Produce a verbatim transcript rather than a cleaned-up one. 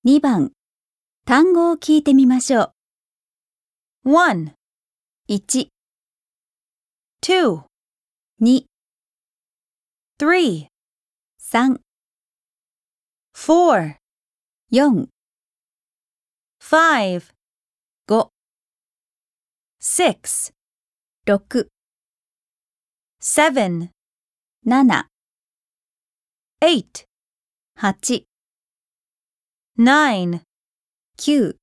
にばん、単語を聞いてみましょう。 one, いち、 two, に、 three, さん、 four, よん、 five, ご、 six, ろく、 seven, なな、 eight, はち、 nine, きゅう